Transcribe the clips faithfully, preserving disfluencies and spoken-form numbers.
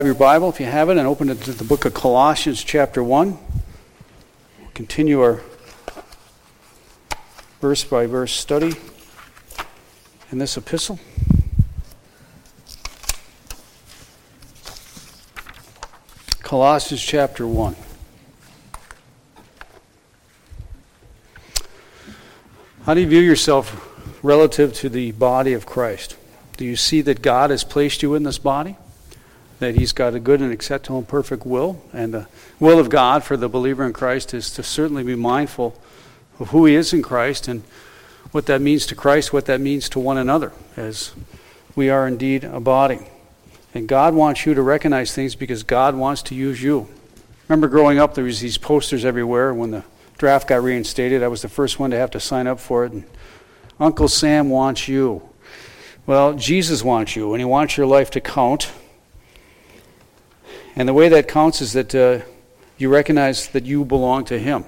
Your Bible, if you have it, and open it to the book of Colossians chapter one. We'll continue our verse by verse study in this epistle. Colossians chapter one. How do you view yourself relative to the body of Christ? Do you see that God has placed you in this body? That he's got a good and acceptable and perfect will, and the will of God for the believer in Christ is to certainly be mindful of who he is in Christ and what that means to Christ, what that means to one another, as we are indeed a body. And God wants you to recognize things because God wants to use you. Remember growing up, there was these posters everywhere. When the draft got reinstated, I was the first one to have to sign up for it. And Uncle Sam wants you. Well, Jesus wants you, and he wants your life to count. And the way that counts is that uh, you recognize that you belong to him.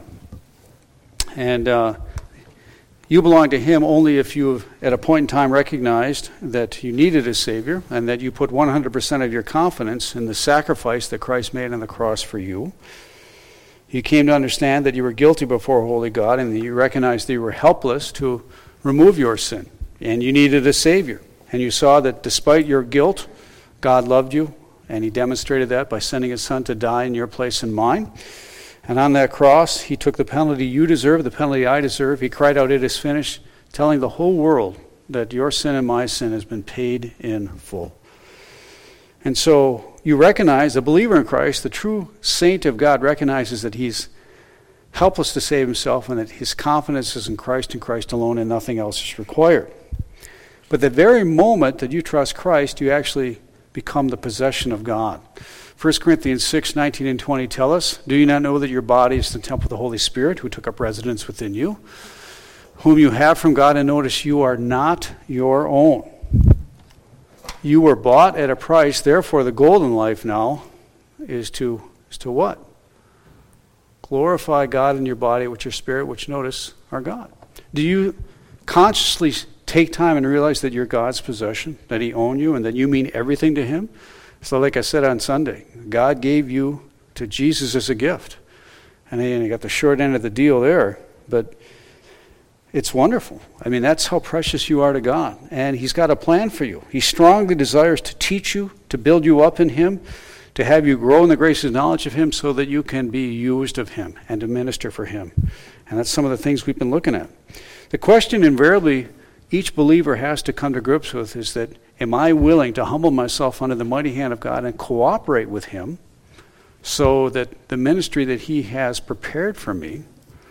And uh, you belong to him only if you have, at a point in time, recognized that you needed a Savior and that you put one hundred percent of your confidence in the sacrifice that Christ made on the cross for you. You came to understand that you were guilty before holy God and that you recognized that you were helpless to remove your sin. And you needed a Savior. And you saw that despite your guilt, God loved you. And he demonstrated that by sending his son to die in your place and mine. And on that cross, he took the penalty you deserve, the penalty I deserve. He cried out, "It is finished," telling the whole world that your sin and my sin has been paid in full. And so you recognize, the believer in Christ, the true saint of God, recognizes that he's helpless to save himself and that his confidence is in Christ and Christ alone and nothing else is required. But the very moment that you trust Christ, you actually become the possession of God. First Corinthians six, nineteen and twenty tell us, "Do you not know that your body is the temple of the Holy Spirit, who took up residence within you, whom you have from God, and notice you are not your own. You were bought at a price, therefore the goal in life now is to, is to what? Glorify God in your body with your spirit, which, notice, are God." Do you consciously take time and realize that you're God's possession, that he owns you, and that you mean everything to him? So like I said on Sunday, God gave you to Jesus as a gift. And you got the short end of the deal there, but it's wonderful. I mean, that's how precious you are to God. And he's got a plan for you. He strongly desires to teach you, to build you up in him, to have you grow in the grace and knowledge of him so that you can be used of him and to minister for him. And that's some of the things we've been looking at. The question invariably each believer has to come to grips with is that, am I willing to humble myself under the mighty hand of God and cooperate with him so that the ministry that he has prepared for me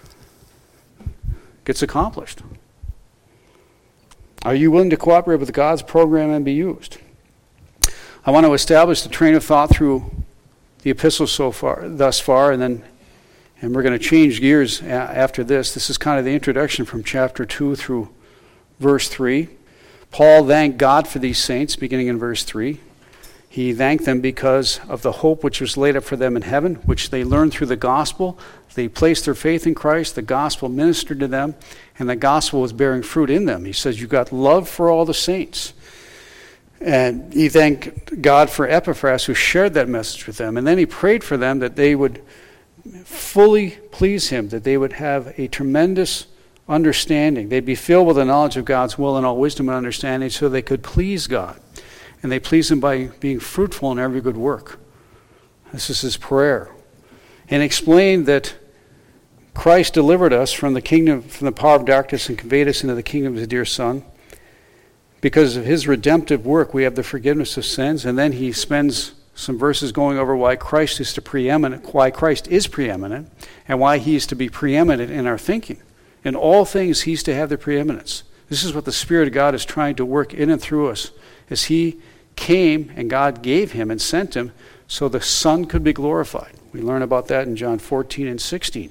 gets accomplished? Are you willing to cooperate with God's program and be used? I want to establish the train of thought through the epistle so far, thus far, and then and we're going to change gears a- after this. This is kind of the introduction from chapter two through verse three. Paul thanked God for these saints, beginning in verse three. He thanked them because of the hope which was laid up for them in heaven, which they learned through the gospel. They placed their faith in Christ. The gospel ministered to them, and the gospel was bearing fruit in them. He says, "You've got love for all the saints." And he thanked God for Epaphras, who shared that message with them. And then he prayed for them that they would fully please him, that they would have a tremendous understanding. They'd be filled with the knowledge of God's will and all wisdom and understanding so they could please God. And they please him by being fruitful in every good work. This is his prayer. And explained that Christ delivered us from the kingdom, from the power of darkness and conveyed us into the kingdom of his dear Son. Because of his redemptive work, we have the forgiveness of sins. And then he spends some verses going over why Christ is to preeminent, why Christ is preeminent, and why he is to be preeminent in our thinking. In all things, he's to have the preeminence. This is what the Spirit of God is trying to work in and through us, as he came and God gave him and sent him so the Son could be glorified. We learn about that in John fourteen and sixteen.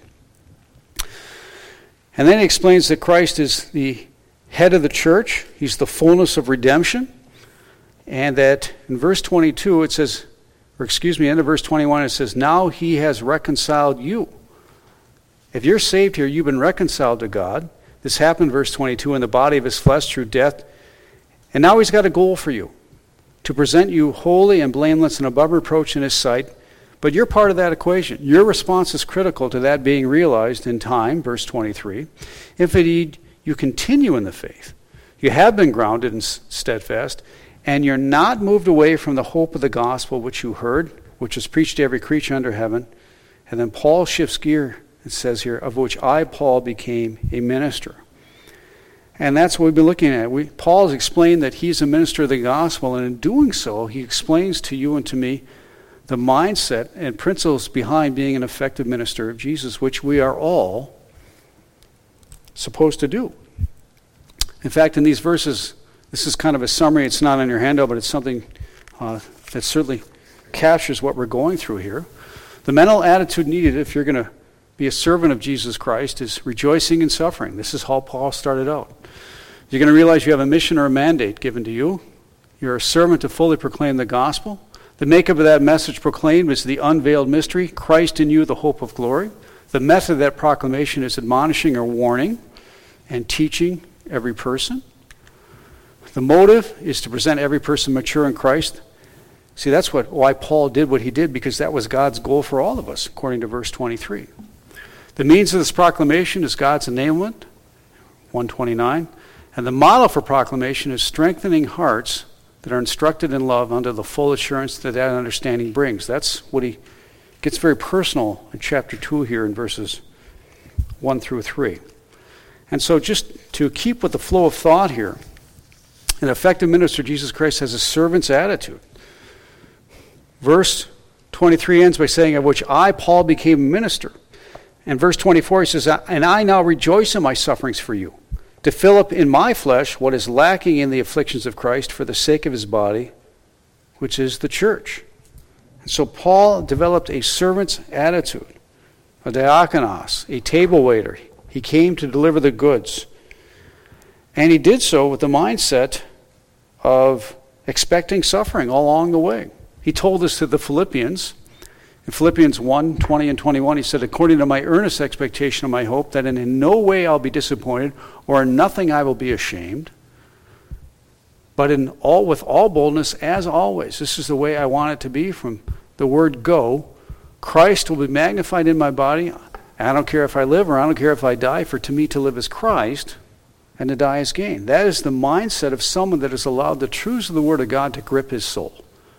And then he explains that Christ is the head of the church. He's the fullness of redemption. And that in verse twenty-two it says, or excuse me, end of verse twenty-one it says, "Now he has reconciled you." If you're saved here, you've been reconciled to God. This happened, verse twenty-two, in the body of his flesh through death. And now he's got a goal for you. to present you holy and blameless and above reproach in his sight. But you're part of that equation. Your response is critical to that being realized in time, verse twenty-three. If indeed you continue in the faith, you have been grounded and steadfast, and you're not moved away from the hope of the gospel which you heard, which was preached to every creature under heaven. And then Paul shifts gear and says here, of which I, Paul, became a minister. And that's what we've been looking at. We, Paul has explained that he's a minister of the gospel, and in doing so, he explains to you and to me the mindset and principles behind being an effective minister of Jesus, which we are all supposed to do. In fact, in these verses, this is kind of a summary. It's not on your handout, but it's something uh, that certainly captures what we're going through here. The mental attitude needed if you're going to be a servant of Jesus Christ is rejoicing in suffering. This is how Paul started out. You're going to realize you have a mission or a mandate given to you. You're a servant to fully proclaim the gospel. The makeup of that message proclaimed is the unveiled mystery, Christ in you, the hope of glory. The method of that proclamation is admonishing or warning and teaching every person. The motive is to present every person mature in Christ. See, that's what why Paul did what he did, because that was God's goal for all of us, according to verse twenty-three. The means of this proclamation is God's enablement, one twenty-nine. And the model for proclamation is strengthening hearts that are instructed in love under the full assurance that that understanding brings. That's what he gets very personal in chapter two here in verses one through three. And so just to keep with the flow of thought here, an effective minister of Jesus Christ has a servant's attitude. Verse twenty-three ends by saying, of which I, Paul, became a minister. And verse twenty-four, he says, and I now rejoice in my sufferings for you, to fill up in my flesh what is lacking in the afflictions of Christ for the sake of his body, which is the church. And so Paul developed a servant's attitude, a diakonos, a table waiter. He came to deliver the goods. And he did so with the mindset of expecting suffering all along the way. He told this to the Philippians. In Philippians one, twenty and twenty-one, he said, according to my earnest expectation of my hope, that in, in no way I'll be disappointed, or in nothing I will be ashamed, but in all with all boldness, as always. This is the way I want it to be from the word go. Christ will be magnified in my body. I don't care if I live or I don't care if I die, for to me to live is Christ, and to die is gain. That is the mindset of someone that has allowed the truths of the Word of God to grip his soul.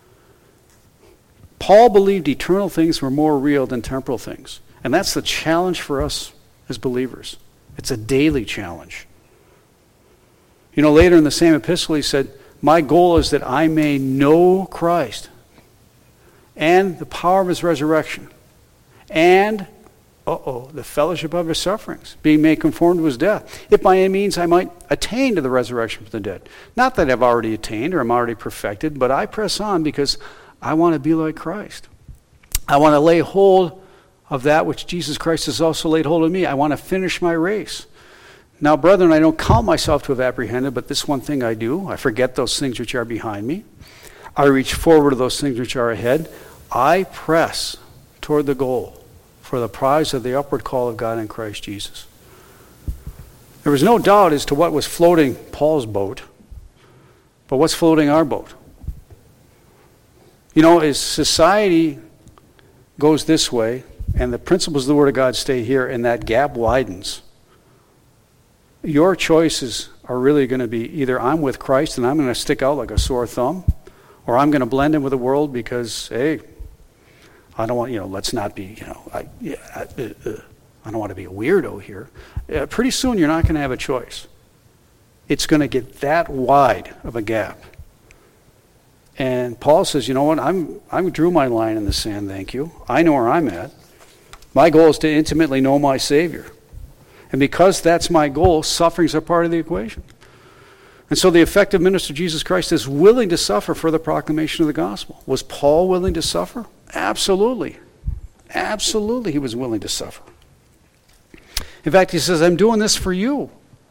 Paul believed eternal things were more real than temporal things. And that's the challenge for us as believers. It's a daily challenge. You know, later in the same epistle he said, my goal is that I may know Christ and the power of his resurrection and, uh-oh, the fellowship of his sufferings, being made conformed to his death, if by any means I might attain to the resurrection from the dead. Not that I've already attained or I'm already perfected, but I press on because I want to be like Christ. I want to lay hold of that which Jesus Christ has also laid hold of me. I want to finish my race. Now, brethren, I don't count myself to have apprehended, but this one thing I do. I forget those things which are behind me. I reach forward to those things which are ahead. I press toward the goal for the prize of the upward call of God in Christ Jesus. There was no doubt as to what was floating Paul's boat, but what's floating our boat? You know, as society goes this way, and the principles of the Word of God stay here, and that gap widens, your choices are really going to be either I'm with Christ and I'm going to stick out like a sore thumb, or I'm going to blend in with the world because, hey, I don't want, you know, let's not be, you know, I, yeah, I, uh, I don't want to be a weirdo here. Uh, pretty soon you're not going to have a choice. It's going to get that wide of a gap. And Paul says, you know what, I'm I drew my line in the sand, thank you. I know where I'm at. My goal is to intimately know my Savior. And because that's my goal, sufferings are part of the equation. And so the effective minister of Jesus Christ is willing to suffer for the proclamation of the gospel. Was Paul willing to suffer? Absolutely. Absolutely he was willing to suffer. In fact, he says, I'm doing this for you.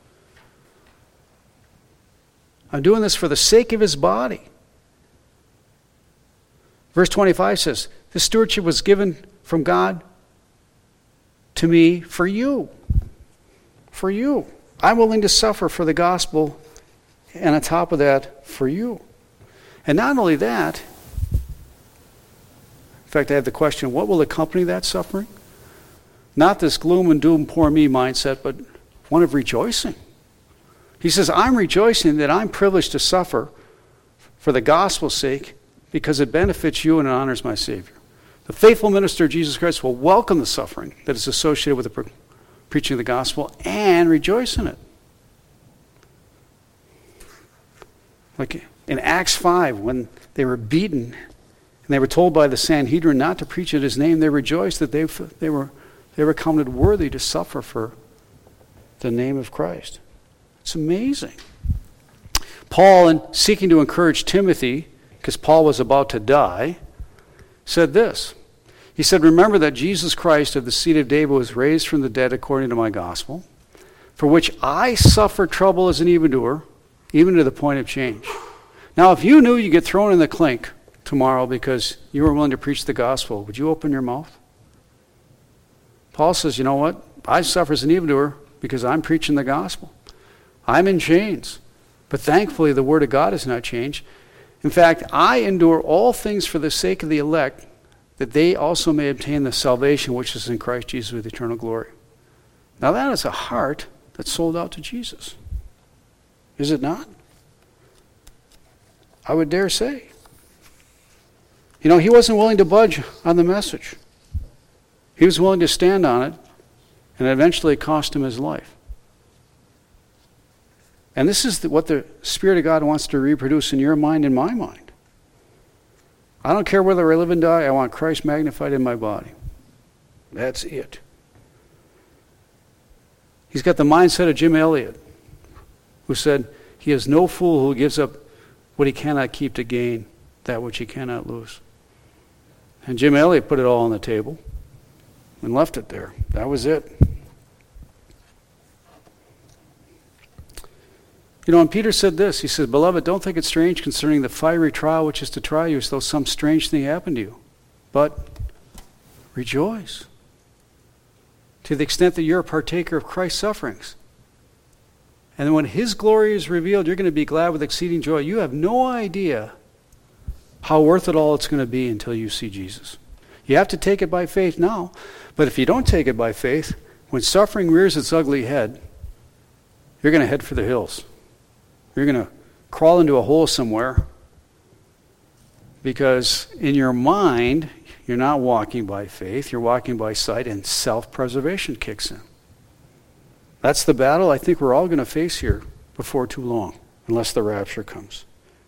I'm doing this for the sake of his body. Verse twenty-five says, this stewardship was given from God to me for you. For you. I'm willing to suffer for the gospel, and on top of that, for you. And not only that, in fact, I have the question, what will accompany that suffering? Not this gloom and doom, poor me mindset, but one of rejoicing. He says, I'm rejoicing that I'm privileged to suffer for the gospel's sake because it benefits you and it honors my Savior. The faithful minister of Jesus Christ will welcome the suffering that is associated with the pre- preaching of the gospel and rejoice in it. Like in Acts five, when they were beaten and they were told by the Sanhedrin not to preach in his name, they rejoiced that they, they, were, they were counted worthy to suffer for the name of Christ. It's amazing. Paul, in seeking to encourage Timothy, because Paul was about to die, said this. He said, remember that Jesus Christ of the seed of David was raised from the dead according to my gospel, for which I suffer trouble as an evildoer, even to the point of change. Now, if you knew you'd get thrown in the clink tomorrow because you were willing to preach the gospel, would you open your mouth? Paul says, you know what? I suffer as an evildoer because I'm preaching the gospel. I'm in chains, but thankfully the word of God has not changed. In fact, I endure all things for the sake of the elect, that they also may obtain the salvation which is in Christ Jesus with eternal glory. Now that is a heart that's sold out to Jesus. Is it not? I would dare say. You know, he wasn't willing to budge on the message. He was willing to stand on it, and eventually it cost him his life. And this is the, what the Spirit of God wants to reproduce in your mind and my mind. I don't care whether I live and die, I want Christ magnified in my body. That's it. He's got the mindset of Jim Elliot, who said, he is no fool who gives up what he cannot keep to gain that which he cannot lose. And Jim Elliot put it all on the table and left it there. That was it. You know, and Peter said this. He said, beloved, don't think it strange concerning the fiery trial which is to try you as though some strange thing happened to you. But rejoice to the extent that you're a partaker of Christ's sufferings. And when his glory is revealed, you're going to be glad with exceeding joy. You have no idea how worth it all it's going to be until you see Jesus. You have to take it by faith now. But if you don't take it by faith, when suffering rears its ugly head, you're going to head for the hills. You're going to crawl into a hole somewhere because in your mind, you're not walking by faith, you're walking by sight, and self-preservation kicks in. That's the battle I think we're all going to face here before too long, unless the rapture comes.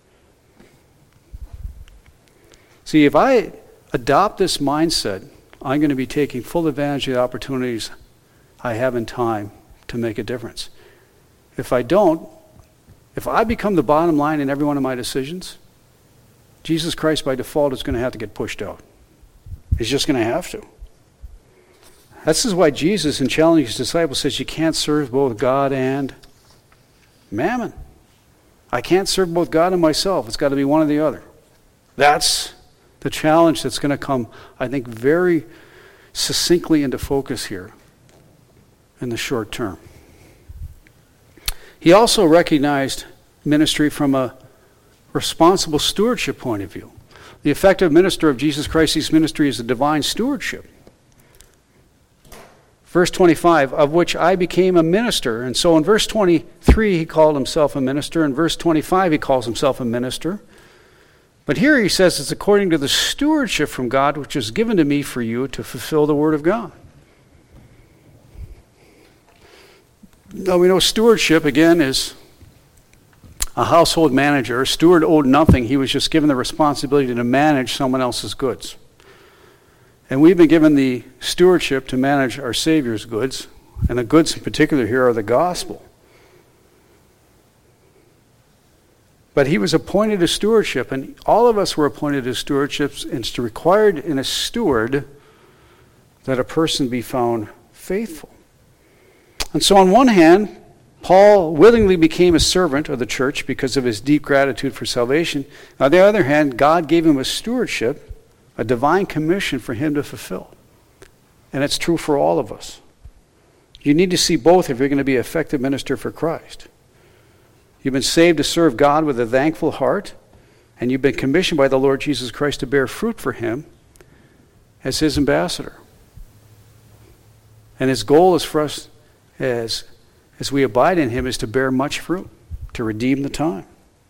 See, if I adopt this mindset, I'm going to be taking full advantage of the opportunities I have in time to make a difference. If I don't, if I become the bottom line in every one of my decisions, Jesus Christ by default is going to have to get pushed out. He's just going to have to. This is why Jesus, in challenging his disciples, says you can't serve both God and mammon. I can't serve both God and myself. It's got to be one or the other. That's the challenge that's going to come, I think, very succinctly into focus here in the short term. He also recognized ministry from a responsible stewardship point of view. The effective minister of Jesus Christ's ministry is a divine stewardship. Verse twenty-five, of which I became a minister. And so in verse twenty-three, he called himself a minister. In verse twenty-five, he calls himself a minister. But here he says it's according to the stewardship from God, which is given to me for you to fulfill the word of God. Now we know stewardship, again, is a household manager. A steward owed nothing. He was just given the responsibility to manage someone else's goods. And we've been given the stewardship to manage our Savior's goods. And the goods in particular here are the gospel. But he was appointed to stewardship, and all of us were appointed to stewardships, and it's required in a steward that a person be found faithful. And so on one hand, Paul willingly became a servant of the church because of his deep gratitude for salvation. On the other hand, God gave him a stewardship, a divine commission for him to fulfill. And it's true for all of us. You need to see both if you're going to be an effective minister for Christ. You've been saved to serve God with a thankful heart, And you've been commissioned by the Lord Jesus Christ to bear fruit for him as his ambassador. And his goal is for us, as, as we abide in him, is to bear much fruit, to redeem the time.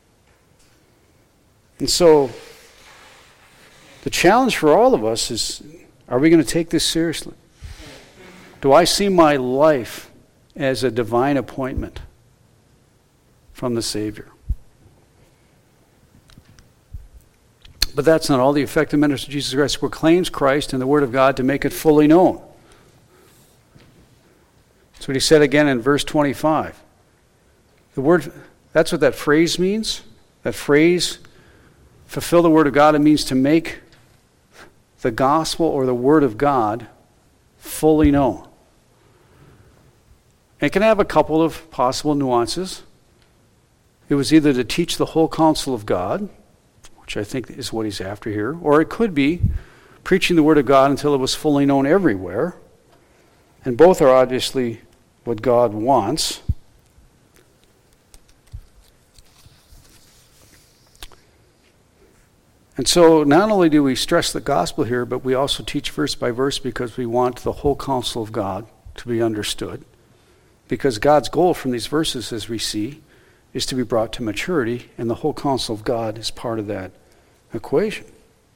And so, the challenge for all of us is, are we going to take this seriously? Do I see my life as a divine appointment from the Savior? But that's not all. The effective minister of Jesus Christ proclaims Christ and the Word of God to make it fully known. That's what he said again in verse twenty-five. The word, that's what that phrase means. That phrase, fulfill the Word of God, it means to make the gospel or the Word of God fully known. It can have a couple of possible nuances. It was either to teach the whole counsel of God, which I think is what he's after here, or it could be preaching the Word of God until it was fully known everywhere. And both are obviously what God wants. And so not only do we stress the gospel here, but we also teach verse by verse because we want the whole counsel of God to be understood. Because God's goal from these verses, as we see, is to be brought to maturity, and the whole counsel of God is part of that equation.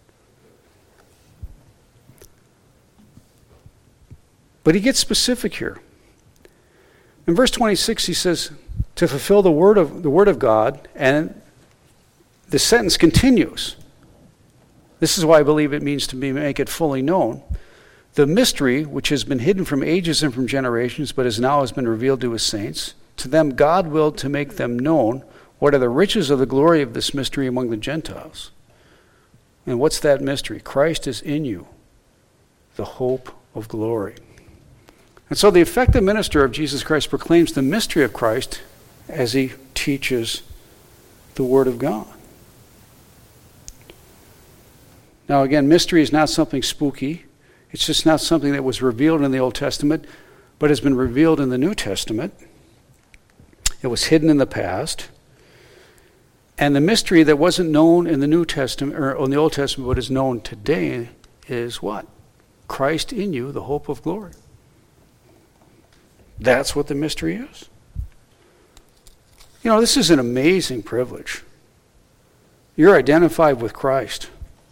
But he gets specific here. In verse twenty-six, he says, to fulfill the word of the word of God, and the sentence continues. This is why I believe it means to be, make it fully known. The mystery, which has been hidden from ages and from generations, but is now has been revealed to his saints, to them God willed to make them known what are the riches of the glory of this mystery among the Gentiles. And what's that mystery? Christ is in you, the hope of glory. And so the effective minister of Jesus Christ proclaims the mystery of Christ as he teaches the Word of God. Now again, mystery is not something spooky. It's just not something that was revealed in the Old Testament, but has been revealed in the New Testament. It was hidden in the past. And the mystery that wasn't known in the New Testament, or in the Old Testament, but is known today, is what? Christ in you, the hope of glory. That's what the mystery is. You know, this is an amazing privilege. You're identified with Christ.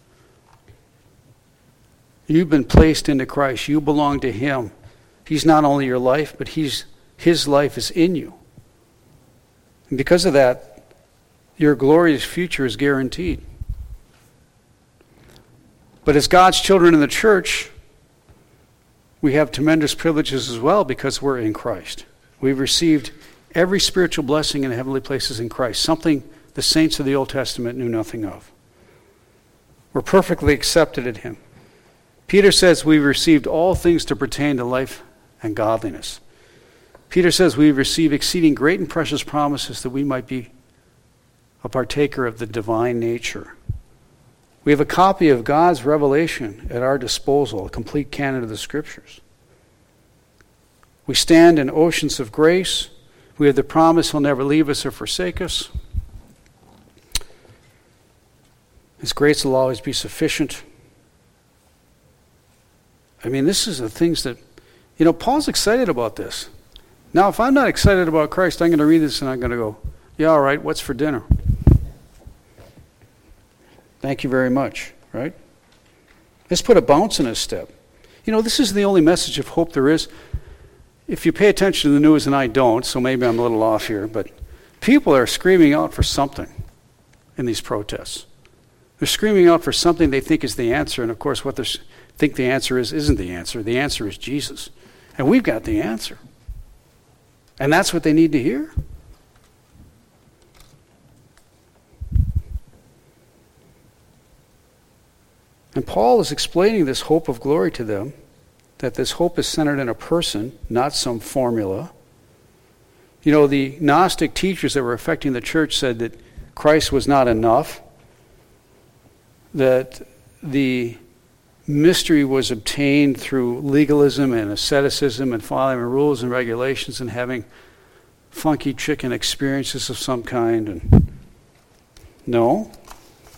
You've been placed into Christ. You belong to him. He's not only your life, but he's his life is in you. And because of that, your glorious future is guaranteed. But as God's children in the church, we have tremendous privileges as well because we're in Christ. We've received every spiritual blessing in heavenly places in Christ, something the saints of the Old Testament knew nothing of. We're perfectly accepted in him. Peter says we've received all things to pertain to life and godliness. Peter says we've received exceeding great and precious promises that we might be a partaker of the divine nature. We have a copy of God's revelation at our disposal, a complete canon of the Scriptures. We stand in oceans of grace. We have the promise he'll never leave us or forsake us. His grace will always be sufficient. I mean, this is the things that, you know, Paul's excited about this. Now, if I'm not excited about Christ, I'm going to read this and I'm going to go, yeah, all right, what's for dinner? Thank you very much, right? Let's put a bounce in his step. You know, this is the only message of hope there is. If you pay attention to the news, and I don't, so maybe I'm a little off here, but people are screaming out for something in these protests. They're screaming out for something they think is the answer, and of course what they think the answer is isn't the answer. The answer is Jesus. And we've got the answer. And that's what they need to hear. And Paul is explaining this hope of glory to them, that this hope is centered in a person, not some formula. You know, the Gnostic teachers that were affecting the church said that Christ was not enough, that the mystery was obtained through legalism and asceticism and following rules and regulations and having funky chicken experiences of some kind. And no.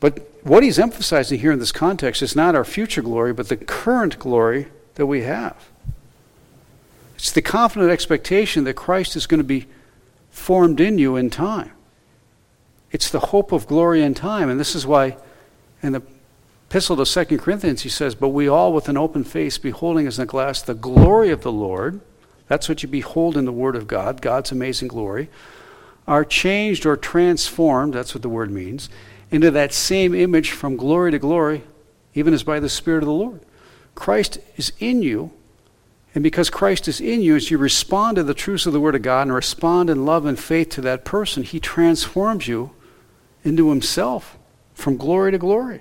But what he's emphasizing here in this context is not our future glory, but the current glory that we have. It's the confident expectation that Christ is going to be formed in you in time. It's the hope of glory in time. And this is why in the epistle to Second Corinthians he says, but we all with an open face beholding as in a glass the glory of the Lord, that's what you behold in the Word of God, God's amazing glory, are changed or transformed, that's what the word means, into that same image from glory to glory, even as by the Spirit of the Lord. Christ is in you, and because Christ is in you, as you respond to the truths of the Word of God and respond in love and faith to that person, he transforms you into himself from glory to glory.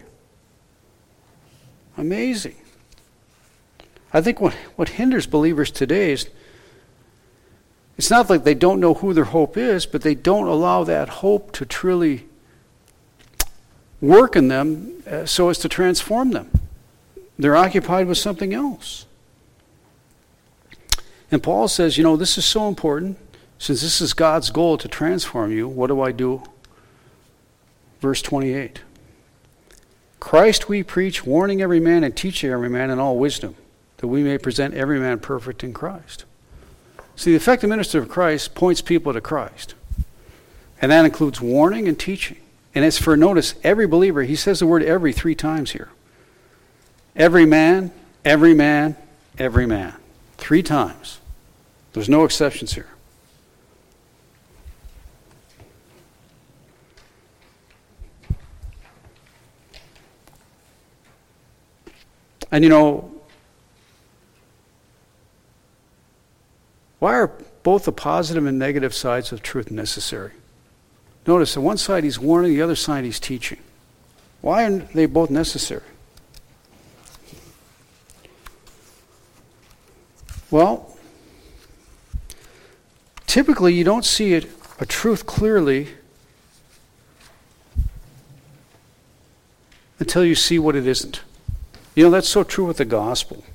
Amazing. I think what, what hinders believers today is it's not like they don't know who their hope is, but they don't allow that hope to truly work in them uh, so as to transform them. They're occupied with something else. And Paul says, you know, this is so important. Since this is God's goal to transform you, what do I do? Verse twenty-eight. Christ we preach, warning every man and teaching every man in all wisdom, that we may present every man perfect in Christ. See, the effective minister of Christ points people to Christ. And that includes warning and teaching. And it's for, notice, every believer. He says the word every three times here. Every man, every man, every man. Three times. There's no exceptions here. And you know, why are both the positive and negative sides of truth necessary? Notice, on one side he's warning, the other side he's teaching. Why are they both necessary? Well, typically you don't see it, a truth clearly until you see what it isn't. You know, that's so true with the gospel.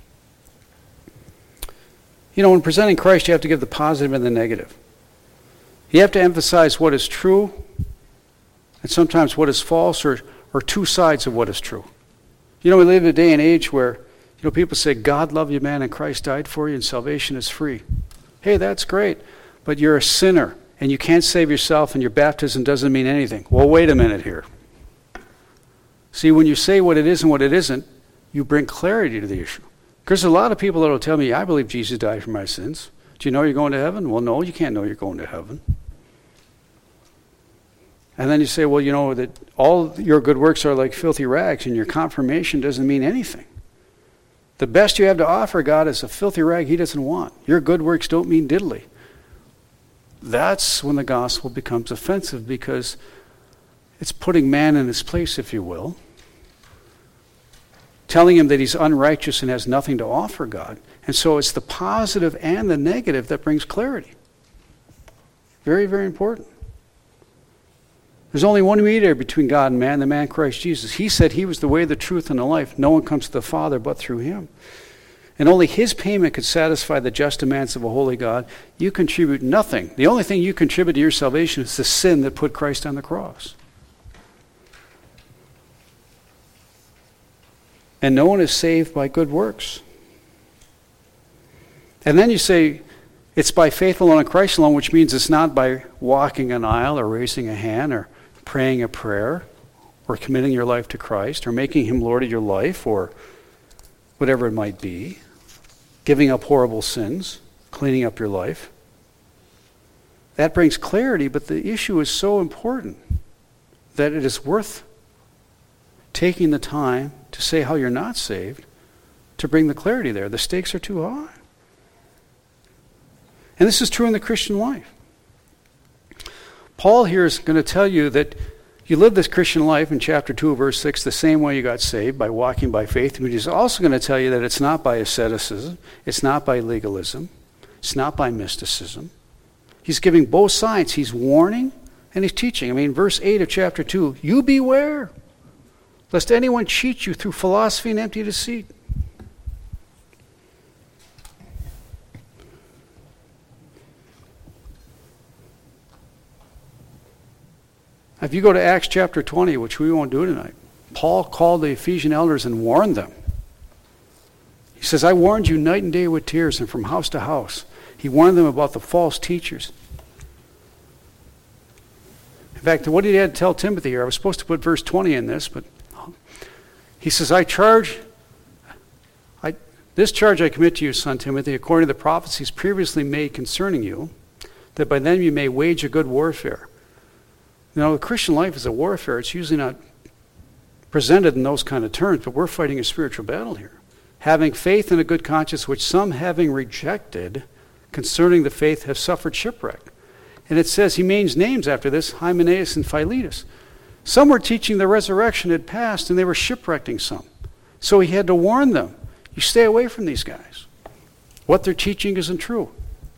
You know, when presenting Christ, you have to give the positive and the negative. You have to emphasize what is true and sometimes what is false, or, or two sides of what is true. You know, we live in a day and age where, you know, people say, God loved you, man, and Christ died for you, and salvation is free. Hey, that's great, but you're a sinner, and you can't save yourself, and your baptism doesn't mean anything. Well, wait a minute here. See, when you say what it is and what it isn't, you bring clarity to the issue. Because there's a lot of people that will tell me, I believe Jesus died for my sins. Do you know you're going to heaven? Well, no, you can't know you're going to heaven. And then you say, well, you know, that all your good works are like filthy rags, and your confirmation doesn't mean anything. The best you have to offer God is a filthy rag he doesn't want. Your good works don't mean diddly. That's when the gospel becomes offensive, because it's putting man in his place, if you will, telling him that he's unrighteous and has nothing to offer God. And so it's the positive and the negative that brings clarity. Very, very important. There's only one mediator between God and man, the man Christ Jesus. He said he was the way, the truth, and the life. No one comes to the Father but through him. And only his payment could satisfy the just demands of a holy God. You contribute nothing. The only thing you contribute to your salvation is the sin that put Christ on the cross. And no one is saved by good works. And then you say, it's by faith alone in Christ alone, which means it's not by walking an aisle or raising a hand or praying a prayer or committing your life to Christ or making him Lord of your life or whatever it might be, giving up horrible sins, cleaning up your life. That brings clarity, but the issue is so important that it is worth taking the time to say how you're not saved to bring the clarity there. The stakes are too high. And this is true in the Christian life. Paul here is going to tell you that you live this Christian life in chapter two, verse six, the same way you got saved, by walking by faith. But he's also going to tell you that it's not by asceticism, it's not by legalism, it's not by mysticism. He's giving both sides. He's warning and he's teaching. I mean, verse eight of chapter two, you beware lest anyone cheat you through philosophy and empty deceit. If you go to Acts chapter twenty, which we won't do tonight, Paul called the Ephesian elders and warned them. He says, I warned you night and day with tears and from house to house. He warned them about the false teachers. In fact, what did he have to tell Timothy here? I was supposed to put verse twenty in this, but he says, I charge, I, this charge I commit to you, son Timothy, according to the prophecies previously made concerning you, that by them you may wage a good warfare. You know, the Christian life is a warfare. It's usually not presented in those kind of terms, but we're fighting a spiritual battle here. Having faith and a good conscience, which some having rejected concerning the faith have suffered shipwreck. And it says, he names names after this, Hymenaeus and Philetus. Some were teaching the resurrection had passed, and they were shipwrecking some. So he had to warn them, you stay away from these guys. What they're teaching isn't true.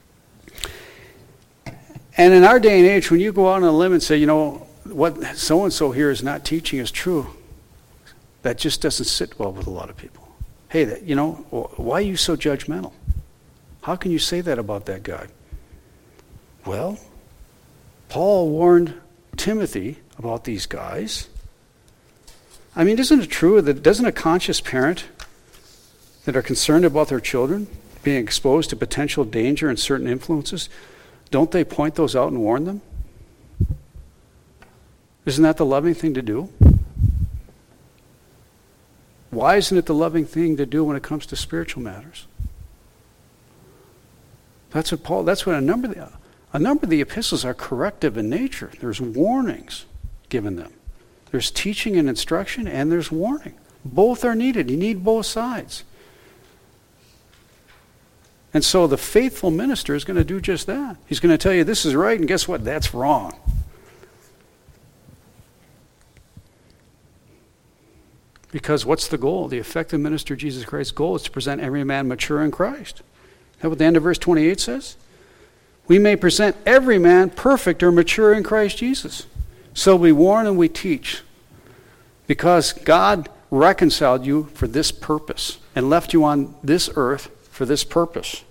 And in our day and age, when you go out on a limb and say, you know, what so-and-so here is not teaching is true, that just doesn't sit well with a lot of people. Hey, that, you know, why are you so judgmental? How can you say that about that guy? Well, Paul warned Timothy about these guys. I mean, isn't it true that doesn't a conscious parent that are concerned about their children being exposed to potential danger and certain influences, don't they point those out and warn them? Isn't that the loving thing to do? Why isn't it the loving thing to do when it comes to spiritual matters? That's what Paul, that's what a number of the, a number of the epistles are corrective in nature. There's warnings given them. There's teaching and instruction, and there's warning. Both are needed. You need both sides. And so the faithful minister is going to do just that. He's going to tell you this is right, and guess what? That's wrong. Because what's the goal? The effective minister of Jesus Christ's goal is to present every man mature in Christ. Is that what the end of verse twenty-eight says? We may present every man perfect or mature in Christ Jesus. So we warn and we teach. Because God reconciled you for this purpose and left you on this earth for this purpose.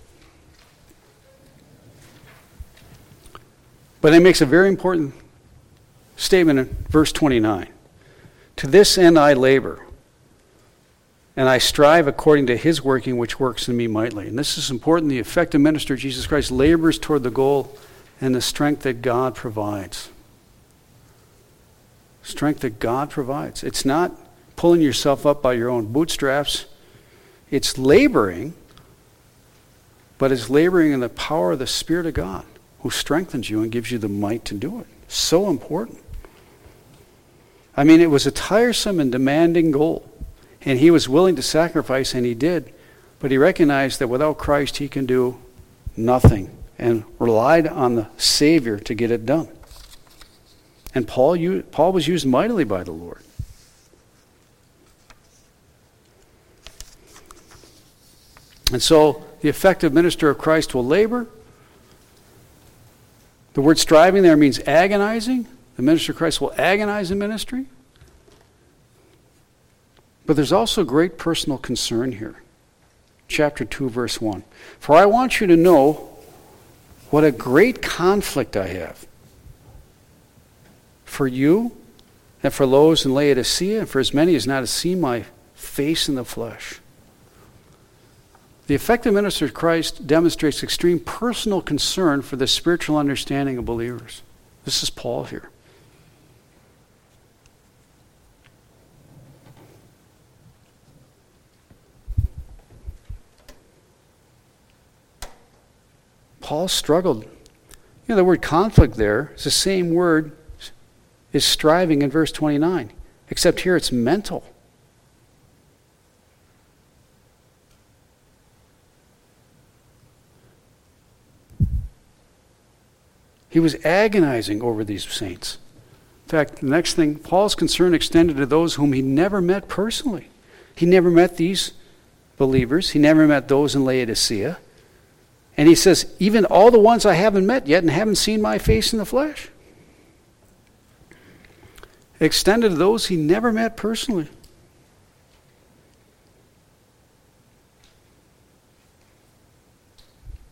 But it makes a very important statement in verse twenty-nine. To this end I labor, and I strive according to his working which works in me mightily. And this is important. The effective minister of Jesus Christ labors toward the goal and the strength that God provides. Strength that God provides. It's not pulling yourself up by your own bootstraps. It's laboring, but it's laboring in the power of the Spirit of God who strengthens you and gives you the might to do it. So important. I mean, it was a tiresome and demanding goal. And he was willing to sacrifice, and he did. But he recognized that without Christ, he can do nothing, and relied on the Savior to get it done. And Paul, Paul was used mightily by the Lord. And so the effective minister of Christ will labor. The word striving there means agonizing. The minister of Christ will agonize in ministry. But there's also great personal concern here. Chapter two, verse one. For I want you to know what a great conflict I have for you and for those in Laodicea and for as many as not have seen my face in the flesh. The effective minister of Christ demonstrates extreme personal concern for the spiritual understanding of believers. This is Paul here. Paul struggled. You know, the word conflict there is the same word as striving in verse twenty-nine, except here it's mental. He was agonizing over these saints. In fact, the next thing, Paul's concern extended to those whom he never met personally. He never met these believers. He never met those in Laodicea. And he says, even all the ones I haven't met yet and haven't seen my face in the flesh. Extended to those he never met personally.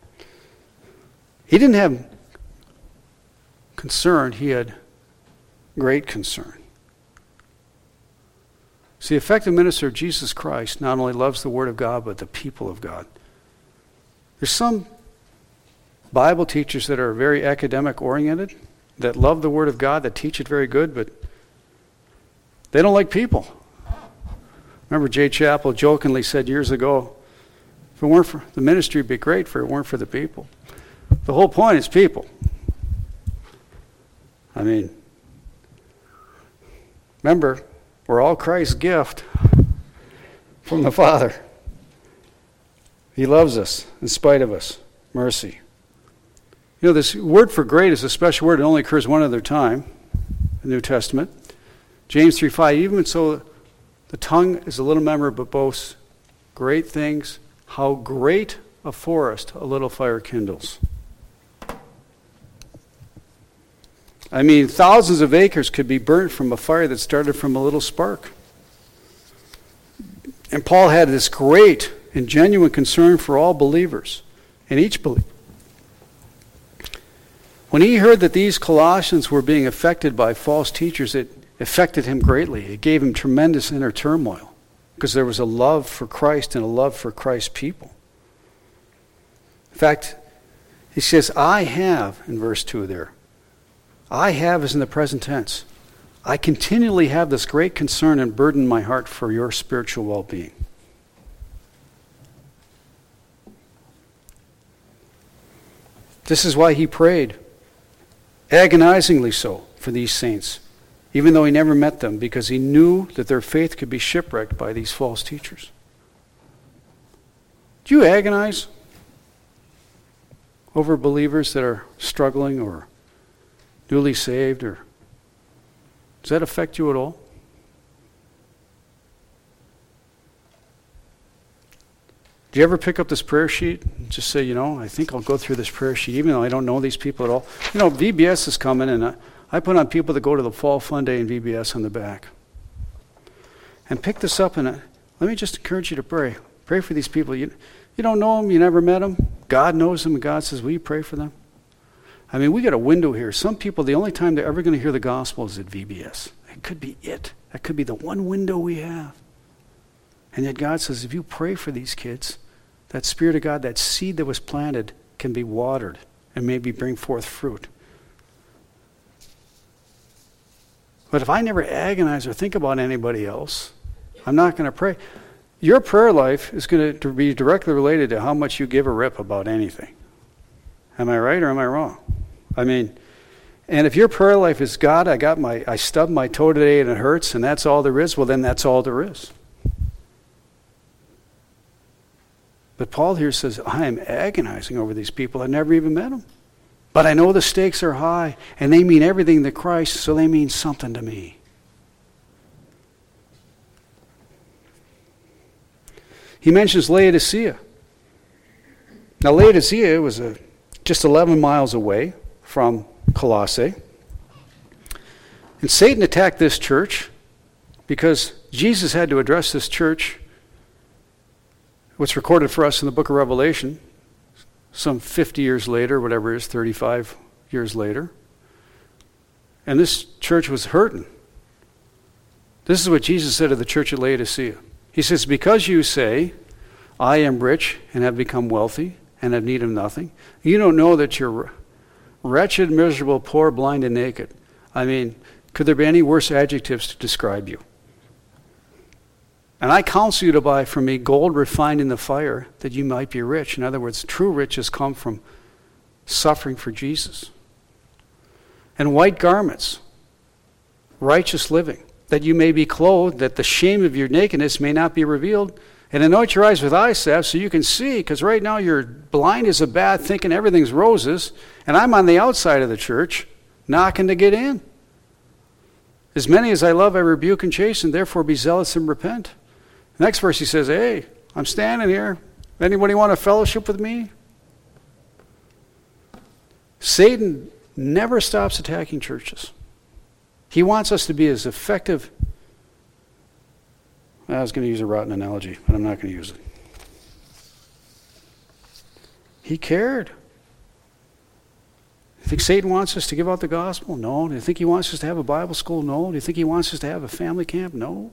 He didn't have concern. He had great concern. See, the effective minister of Jesus Christ not only loves the Word of God, but the people of God. There's some Bible teachers that are very academic-oriented, that love the Word of God, that teach it very good, but they don't like people. Remember Jay Chappell jokingly said years ago, if it weren't for the ministry, it'd be great if it weren't for the people. The whole point is people. I mean, remember, we're all Christ's gift from the Father. He loves us in spite of us. Mercy. You know, this word for great is a special word. It only occurs one other time in the New Testament. James three five, even so the tongue is a little member but boasts great things. How great a forest a little fire kindles. I mean, thousands of acres could be burnt from a fire that started from a little spark. And Paul had this great and genuine concern for all believers, and each believer. When he heard that these Colossians were being affected by false teachers, it affected him greatly. It gave him tremendous inner turmoil because there was a love for Christ and a love for Christ's people. In fact, he says, I have, in verse two there, I have is in the present tense. I continually have this great concern and burden in my heart for your spiritual well-being. This is why he prayed, agonizingly so, for these saints, even though he never met them, because he knew that their faith could be shipwrecked by these false teachers. Do you agonize over believers that are struggling or newly saved, or does that affect you at all? Do you ever pick up this prayer sheet and just say, you know, I think I'll go through this prayer sheet even though I don't know these people at all? You know, V B S is coming, and I, I put on people that go to the Fall Fun Day in V B S on the back. And pick this up, and uh, let me just encourage you to pray. Pray for these people. You, you don't know them, you never met them. God knows them, and God says, will you pray for them? I mean, we got a window here. Some people, the only time they're ever going to hear the gospel is at V B S. It could be it. That could be the one window we have. And yet God says, if you pray for these kids, that Spirit of God, that seed that was planted, can be watered and maybe bring forth fruit. But if I never agonize or think about anybody else, I'm not going to pray. Your prayer life is going to be directly related to how much you give a rip about anything. Am I right or am I wrong? I mean, and if your prayer life is, God, I got my, I stubbed my toe today and it hurts, and that's all there is, well, then that's all there is. But Paul here says, I am agonizing over these people. I never even met them. But I know the stakes are high, and they mean everything to Christ, so they mean something to me. He mentions Laodicea. Now, Laodicea was a, just eleven miles away from Colossae. And Satan attacked this church because Jesus had to address this church. What's recorded for us in the book of Revelation, some fifty years later, whatever it is, thirty-five years later. And this church was hurting. This is what Jesus said to the church at Laodicea. He says, because you say, I am rich and have become wealthy and have need of nothing, you don't know that you're wretched, miserable, poor, blind, and naked. I mean, could there be any worse adjectives to describe you? And I counsel you to buy from me gold refined in the fire, that you might be rich. In other words, true riches come from suffering for Jesus. And white garments, righteous living, that you may be clothed, that the shame of your nakedness may not be revealed. And anoint your eyes with eye salve so you can see, because right now you're blind as a bat, thinking everything's roses, and I'm on the outside of the church, knocking to get in. As many as I love, I rebuke and chasten, therefore be zealous and repent. Next verse he says, hey, I'm standing here. Anybody want a fellowship with me? Satan never stops attacking churches. He wants us to be as effective. I was going to use a rotten analogy, but I'm not going to use it. He cared. you think Satan wants us to give out the gospel? No. Do you think he wants us to have a Bible school? No. Do you think he wants us to have a family camp? No.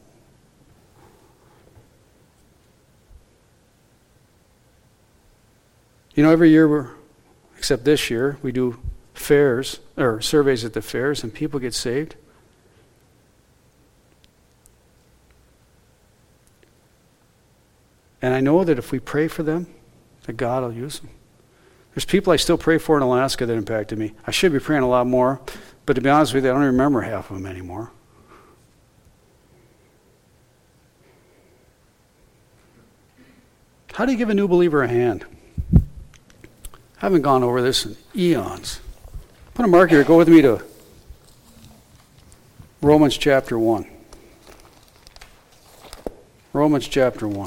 You know, every year, we're, except this year, we do fairs, or surveys at the fairs, and people get saved. And I know that if we pray for them, that God will use them. There's people I still pray for in Alaska that impacted me. I should be praying a lot more, but to be honest with you, I don't even remember half of them anymore. How do you give a new believer a hand? I haven't gone over this in eons. Put a mark here. Go with me to Romans chapter one. Romans chapter one.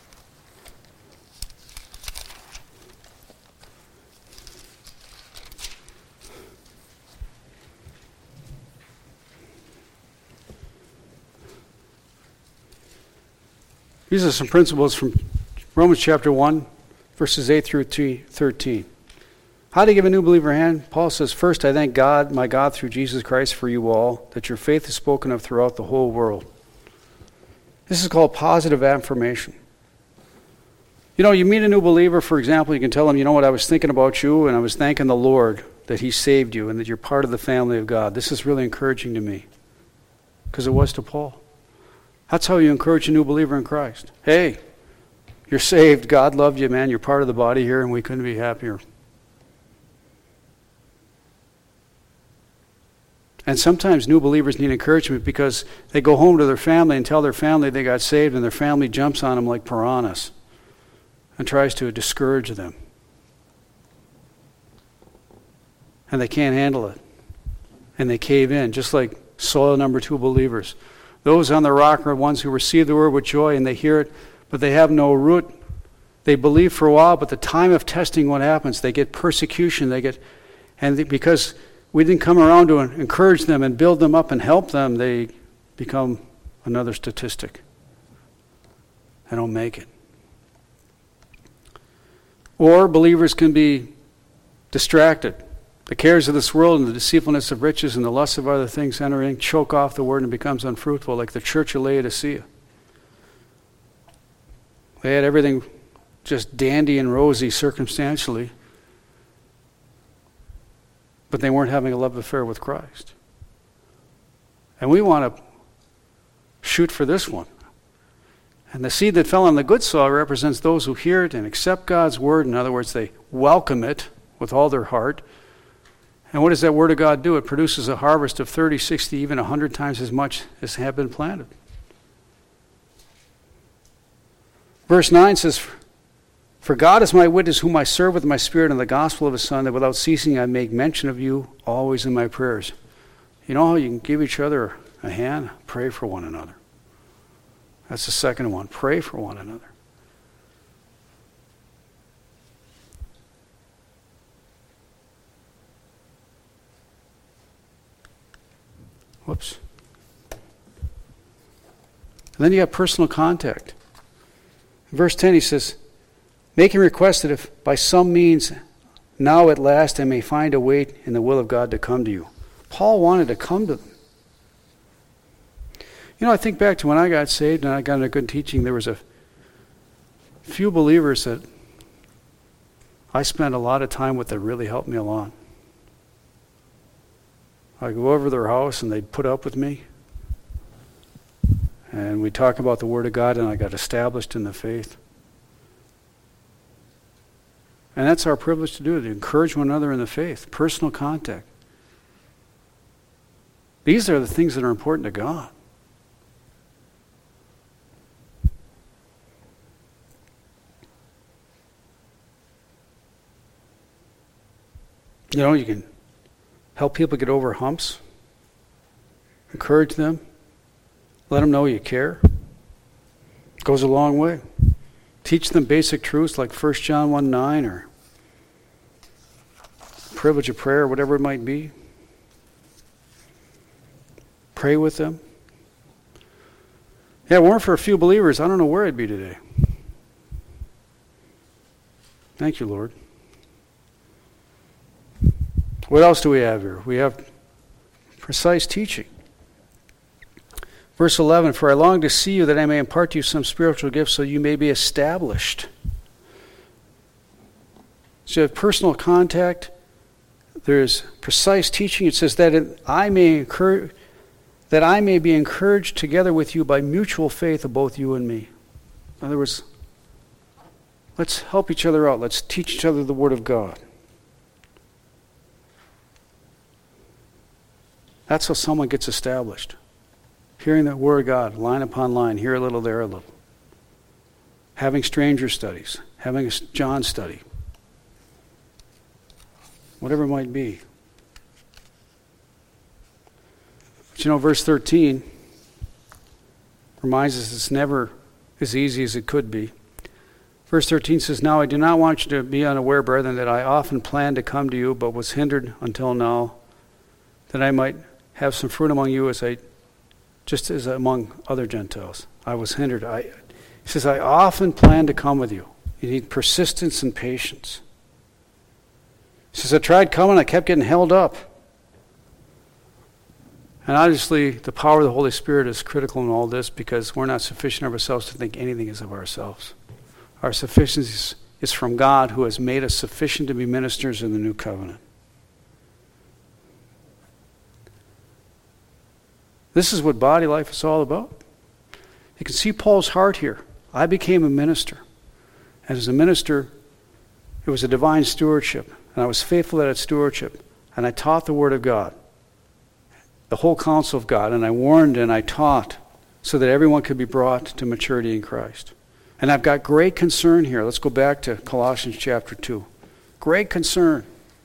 These are some principles from Romans chapter one, verses eight through thirteen. How to give a new believer a hand? Paul says, first, I thank God, my God, through Jesus Christ for you all, that your faith is spoken of throughout the whole world. This is called positive affirmation. You know, you meet a new believer, for example, you can tell them, you know what, I was thinking about you, and I was thanking the Lord that he saved you and that you're part of the family of God. This is really encouraging to me, because it was to Paul. That's how you encourage a new believer in Christ. Hey, you're saved. God loved you, man. You're part of the body here, and we couldn't be happier. And sometimes new believers need encouragement because they go home to their family and tell their family they got saved, and their family jumps on them like piranhas and tries to discourage them. And they can't handle it. And they cave in, just like soil number two believers. Those on the rock are ones who receive the word with joy and they hear it, but they have no root. They believe for a while, but the time of testing, what happens? They get persecution. They get, and they, because we didn't come around to encourage them and build them up and help them, they become another statistic. They don't make it. Or believers can be distracted. The cares of this world and the deceitfulness of riches and the lust of other things entering choke off the word and becomes unfruitful, like the church of Laodicea. They had everything just dandy and rosy circumstantially, but they weren't having a love affair with Christ. And we want to shoot for this one. And the seed that fell on the good soil represents those who hear it and accept God's word. In other words, they welcome it with all their heart. And what does that word of God do? It produces a harvest of thirty, sixty, even one hundred times as much as have been planted. Verse nine says, for God is my witness, whom I serve with my spirit in the gospel of his Son, that without ceasing I make mention of you always in my prayers. You know how you can give each other a hand? Pray for one another. That's the second one. Pray for one another. Whoops. And then you got personal contact. In verse ten he says, making request that if by some means now at last I may find a way in the will of God to come to you. Paul wanted to come to them. You know, I think back to when I got saved and I got into good teaching, there was a few believers that I spent a lot of time with that really helped me a lot. I'd go over to their house and they'd put up with me. And we'd talk about the Word of God and I got established in the faith. And that's our privilege to do, to encourage one another in the faith. Personal contact. These are the things that are important to God. You know, you can help people get over humps. Encourage them. Let them know you care. It goes a long way. Teach them basic truths like First John one nine or privilege of prayer, whatever it might be. Pray with them. Yeah, if it weren't for a few believers, I don't know where I'd be today. Thank you, Lord. What else do we have here? We have precise teaching. Verse eleven, for I long to see you that I may impart to you some spiritual gifts so you may be established. So you have personal contact. There's precise teaching. It says that I may encourage, that I may be encouraged together with you by mutual faith of both you and me. In other words, let's help each other out. Let's teach each other the Word of God. That's how someone gets established. Hearing the Word of God, line upon line, here a little, there a little. Having stranger studies, having a John study. Whatever it might be. But you know, verse thirteen reminds us it's never as easy as it could be. Verse thirteen says, now I do not want you to be unaware, brethren, that I often planned to come to you, but was hindered until now, that I might have some fruit among you as I, just as among other Gentiles. I was hindered. I, he says, I often planned to come with you. You need persistence and patience. He says, I tried coming, I kept getting held up. And obviously, the power of the Holy Spirit is critical in all this because we're not sufficient of ourselves to think anything is of ourselves. Our sufficiency is from God, who has made us sufficient to be ministers in the new covenant. This is what body life is all about. You can see Paul's heart here. I became a minister. And as a minister, it was a divine stewardship. And I was faithful at that stewardship. And I taught the Word of God, the whole counsel of God. And I warned and I taught so that everyone could be brought to maturity in Christ. And I've got great concern here. Let's go back to Colossians chapter two. Great concern.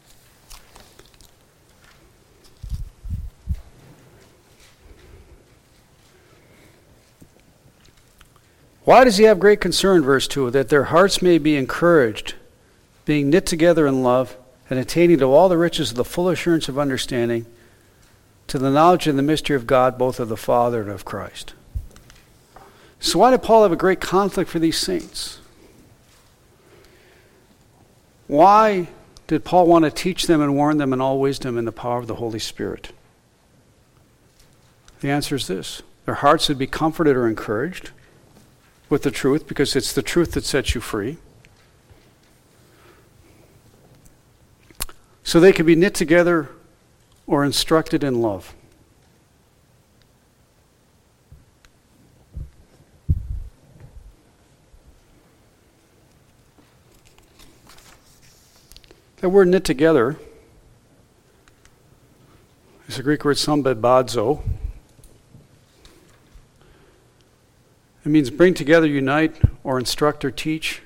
Why does he have great concern, verse two? That their hearts may be encouraged, being knit together in love, and attaining to all the riches of the full assurance of understanding, to the knowledge and the mystery of God, both of the Father and of Christ. So why did Paul have a great conflict for these saints? Why did Paul want to teach them and warn them in all wisdom in the power of the Holy Spirit? The answer is this. Their hearts would be comforted or encouraged with the truth, because it's the truth that sets you free. So they could be knit together or instructed in love. That word knit together is the Greek word sambebazo. It means bring together, unite, or instruct or teach.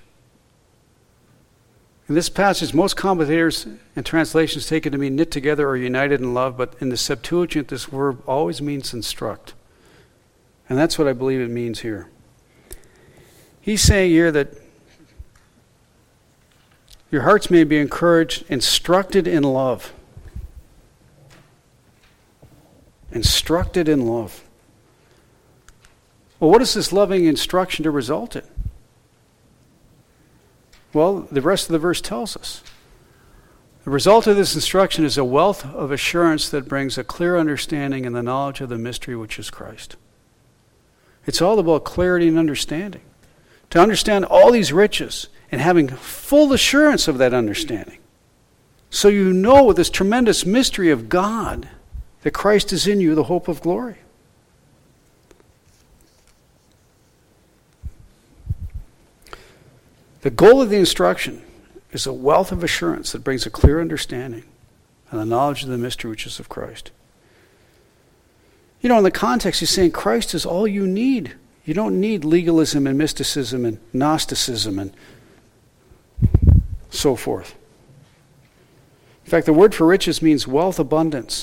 In this passage, most commentators and translations take it to mean knit together or united in love, but in the Septuagint, this verb always means instruct. And that's what I believe it means here. He's saying here that your hearts may be encouraged, instructed in love. Instructed in love. Well, what is this loving instruction to result in? Well, the rest of the verse tells us. The result of this instruction is a wealth of assurance that brings a clear understanding and the knowledge of the mystery which is Christ. It's all about clarity and understanding. To understand all these riches and having full assurance of that understanding. So you know this tremendous mystery of God, that Christ is in you, the hope of glory. The goal of the instruction is a wealth of assurance that brings a clear understanding and the knowledge of the mystery which is of Christ. You know, in the context, he's saying Christ is all you need. You don't need legalism and mysticism and Gnosticism and so forth. In fact, the word for riches means wealth, abundance.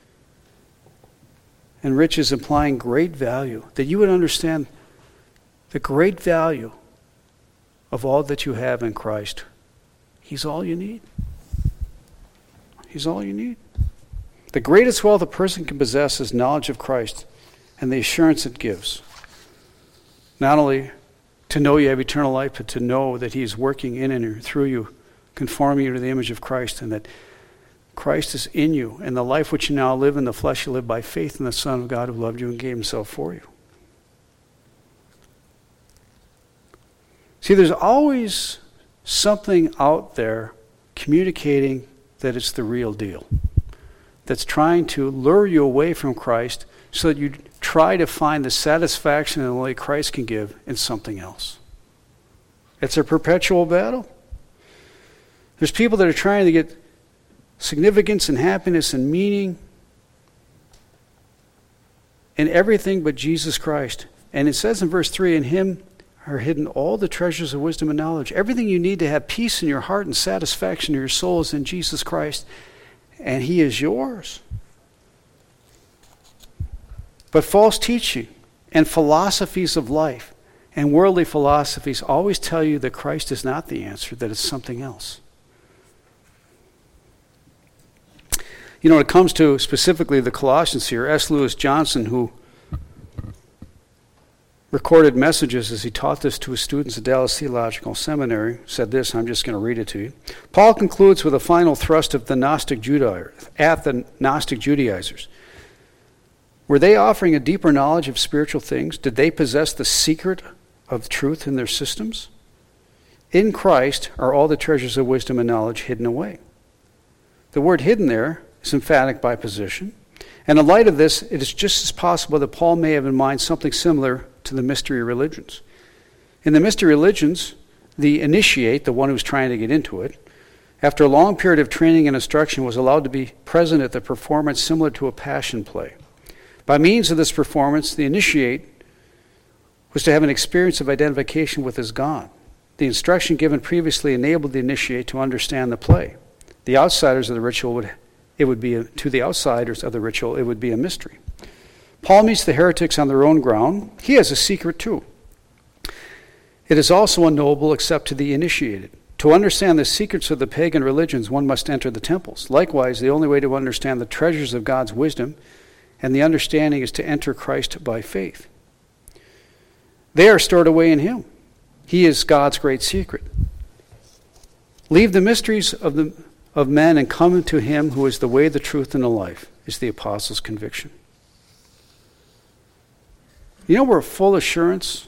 And riches implying great value. That you would understand the great value of all that you have in Christ. He's all you need. He's all you need. The greatest wealth a person can possess is knowledge of Christ and the assurance it gives. Not only to know you have eternal life, but to know that he is working in and through you, conforming you to the image of Christ, and that Christ is in you, and the life which you now live in the flesh you live by faith in the Son of God who loved you and gave himself for you. See, there's always something out there communicating that it's the real deal, that's trying to lure you away from Christ so that you try to find the satisfaction that only Christ can give in something else. It's a perpetual battle. There's people that are trying to get significance and happiness and meaning in everything but Jesus Christ. And it says in verse three, in him are hidden all the treasures of wisdom and knowledge. Everything you need to have peace in your heart and satisfaction in your soul is in Jesus Christ, and he is yours. But false teaching and philosophies of life and worldly philosophies always tell you that Christ is not the answer, that it's something else. You know, when it comes to specifically the Colossians here, S. Lewis Johnson, who recorded messages as he taught this to his students at Dallas Theological Seminary, said this, I'm just going to read it to you. Paul concludes with a final thrust of the Gnostic Judaizers, at the Gnostic Judaizers. Were they offering a deeper knowledge of spiritual things? Did they possess the secret of truth in their systems? In Christ are all the treasures of wisdom and knowledge hidden away. The word hidden there is emphatic by position. And in light of this, it is just as possible that Paul may have in mind something similar to the mystery religions. In the mystery religions, the initiate, the one who's trying to get into it, after a long period of training and instruction, was allowed to be present at the performance similar to a passion play. By means of this performance, the initiate was to have an experience of identification with his God. The instruction given previously enabled the initiate to understand the play. The outsiders of the ritual would, it would be a, to the outsiders of the ritual, it would be a mystery. Paul meets the heretics on their own ground. He has a secret too. It is also unknowable except to the initiated. To understand the secrets of the pagan religions, one must enter the temples. Likewise, the only way to understand the treasures of God's wisdom and the understanding is to enter Christ by faith. They are stored away in him. He is God's great secret. Leave the mysteries of the of men and come to him who is the way, the truth, and the life, is the apostles' conviction. You know where full assurance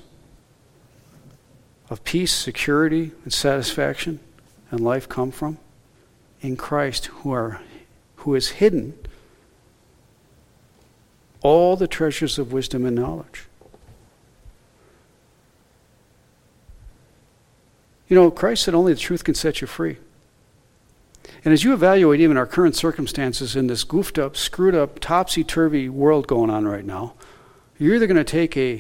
of peace, security, and satisfaction and life come from? In Christ, who are who is hidden all the treasures of wisdom and knowledge. You know, Christ said only the truth can set you free. And as you evaluate even our current circumstances in this goofed up, screwed up, topsy-turvy world going on right now, you're either going to take a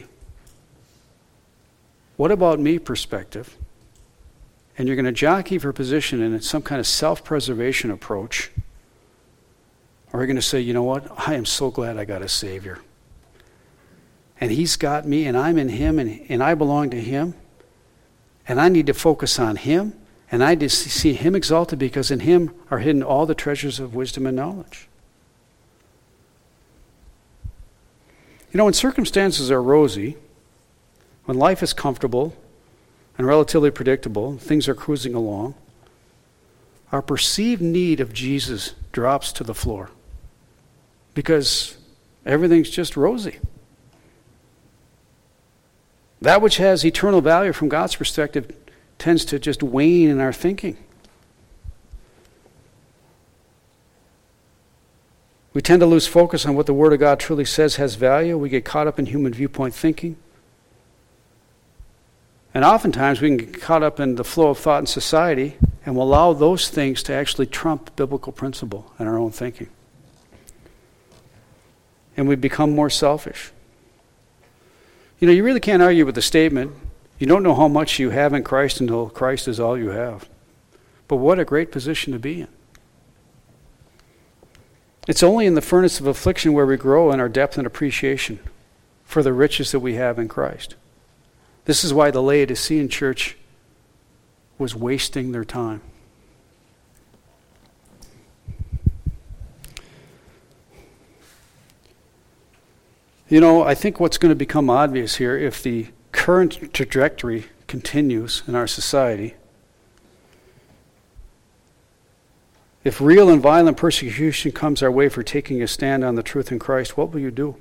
what about me perspective, and you're going to jockey for position in some kind of self-preservation approach, or you're going to say, you know what, I am so glad I got a Savior. And he's got me, and I'm in him, and, and I belong to him, and I need to focus on him, and I need to see him exalted because in him are hidden all the treasures of wisdom and knowledge. You know, when circumstances are rosy, when life is comfortable and relatively predictable, things are cruising along, our perceived need of Jesus drops to the floor because everything's just rosy. That which has eternal value from God's perspective tends to just wane in our thinking. We tend to lose focus on what the Word of God truly says has value. We get caught up in human viewpoint thinking. And oftentimes we can get caught up in the flow of thought in society and we'll allow those things to actually trump biblical principle in our own thinking. And we become more selfish. You know, you really can't argue with the statement, you don't know how much you have in Christ until Christ is all you have. But what a great position to be in. It's only in the furnace of affliction where we grow in our depth and appreciation for the riches that we have in Christ. This is why the Laodicean church was wasting their time. You know, I think what's going to become obvious here, if the current trajectory continues in our society, If real and violent persecution comes our way for taking a stand on the truth in Christ, what will you do?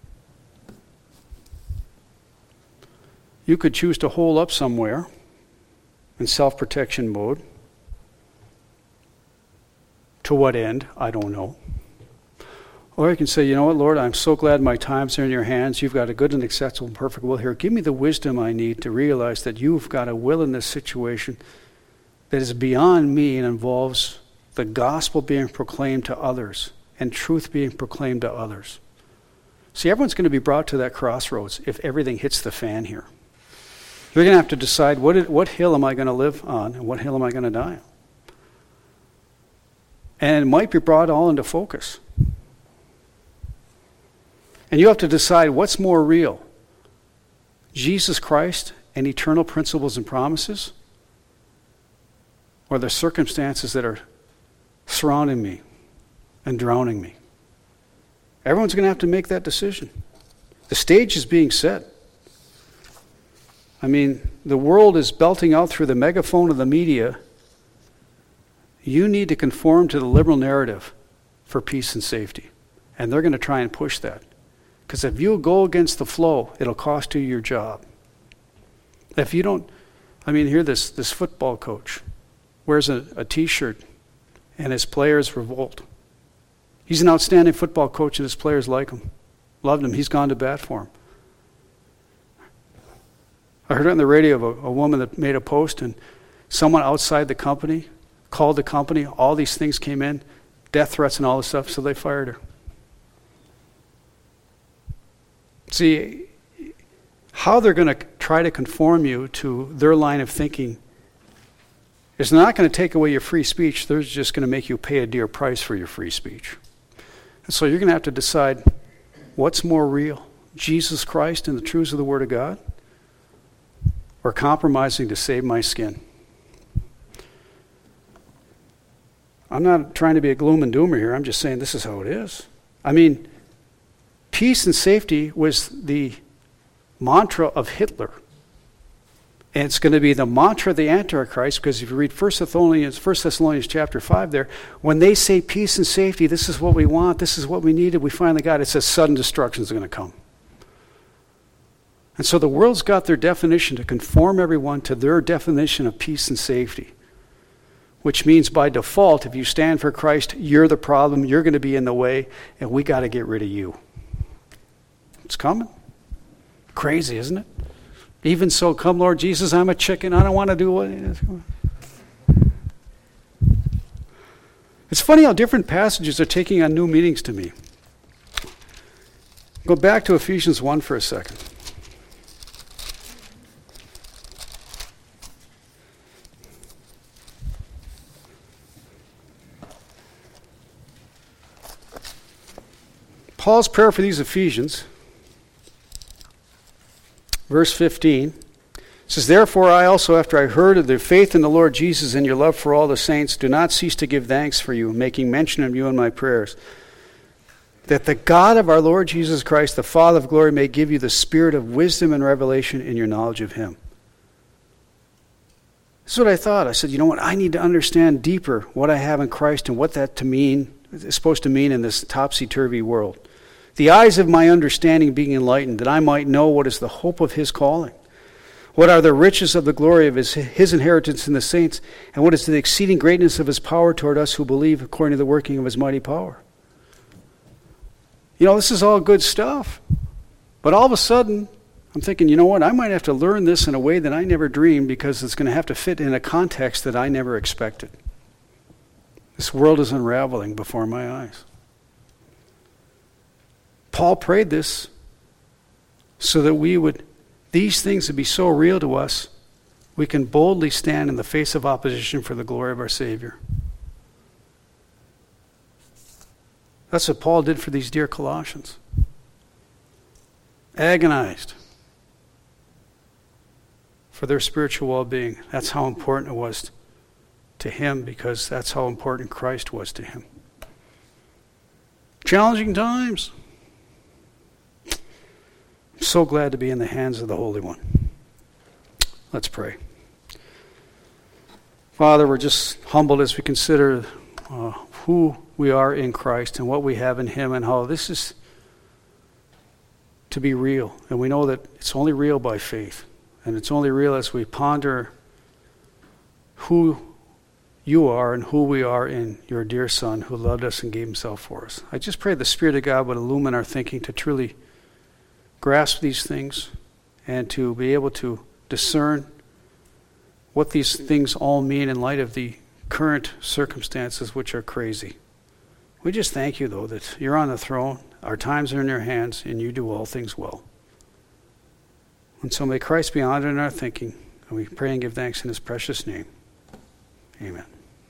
You could choose to hole up somewhere in self-protection mode. To what end? I don't know. Or you can say, you know what, Lord, I'm so glad my times are in your hands. You've got a good and acceptable and perfect will here. Give me the wisdom I need to realize that you've got a will in this situation that is beyond me and involves the gospel being proclaimed to others and truth being proclaimed to others. See, everyone's going to be brought to that crossroads if everything hits the fan here. You're going to have to decide what, what hill am I going to live on and what hill am I going to die on. And it might be brought all into focus. And you have to decide what's more real, Jesus Christ and eternal principles and promises, or the circumstances that are surrounding me and drowning me. Everyone's going to have to make that decision. The stage is being set. I mean, the world is belting out through the megaphone of the media. You need to conform to the liberal narrative for peace and safety. And they're going to try and push that. Because if you go against the flow, it'll cost you your job. If you don't, I mean, here this, this football coach wears a, a t-shirt and his players revolt. He's an outstanding football coach and his players like him. Loved him. He's gone to bat for him. I heard it on the radio of a, a woman that made a post, and someone outside the company called the company. All these things came in, death threats and all this stuff, so they fired her. See, how they're going to try to conform you to their line of thinking is not going to take away your free speech. They're just going to make you pay a dear price for your free speech. And so you're going to have to decide what's more real, Jesus Christ and the truths of the Word of God, or compromising to save my skin. I'm not trying to be a gloom and doomer here. I'm just saying this is how it is. I mean, peace and safety was the mantra of Hitler. And it's going to be the mantra of the Antichrist, because if you read First Thessalonians, First Thessalonians chapter five there, when they say peace and safety, this is what we want, this is what we needed, we finally got it, it says sudden destruction is going to come. And so the world's got their definition to conform everyone to their definition of peace and safety, which means by default, if you stand for Christ, you're the problem, you're going to be in the way, and we got to get rid of you. It's coming. Crazy, isn't it? Even so, come Lord Jesus, I'm a chicken, I don't want to do what it is. It's funny how different passages are taking on new meanings to me. Go back to Ephesians one for a second. Paul's prayer for these Ephesians, verse fifteen, says, "Therefore I also, after I heard of their faith in the Lord Jesus and your love for all the saints, do not cease to give thanks for you, making mention of you in my prayers, that the God of our Lord Jesus Christ, the Father of glory, may give you the spirit of wisdom and revelation in your knowledge of him." This is what I thought. I said, you know what? I need to understand deeper what I have in Christ and what that to mean is supposed to mean in this topsy-turvy world. The eyes of my understanding being enlightened, that I might know what is the hope of his calling, what are the riches of the glory of his, his inheritance in the saints, and what is the exceeding greatness of his power toward us who believe according to the working of his mighty power. You know, this is all good stuff. But all of a sudden, I'm thinking, you know what, I might have to learn this in a way that I never dreamed, because it's going to have to fit in a context that I never expected. This world is unraveling before my eyes. Paul prayed this so that we would, these things would be so real to us, we can boldly stand in the face of opposition for the glory of our Savior. That's what Paul did for these dear Colossians. Agonized for their spiritual well-being. That's how important it was to him, because that's how important Christ was to him. Challenging times. I'm so glad to be in the hands of the Holy One. Let's pray. Father, we're just humbled as we consider uh, who we are in Christ and what we have in him, and how this is to be real. And we know that it's only real by faith. And it's only real as we ponder who you are and who we are in your dear Son who loved us and gave himself for us. I just pray the Spirit of God would illumine our thinking to truly grasp these things and to be able to discern what these things all mean in light of the current circumstances, which are crazy. We just thank you, though, that you're on the throne, our times are in your hands, and you do all things well. And so may Christ be honored in our thinking, and we pray and give thanks in his precious name. Amen.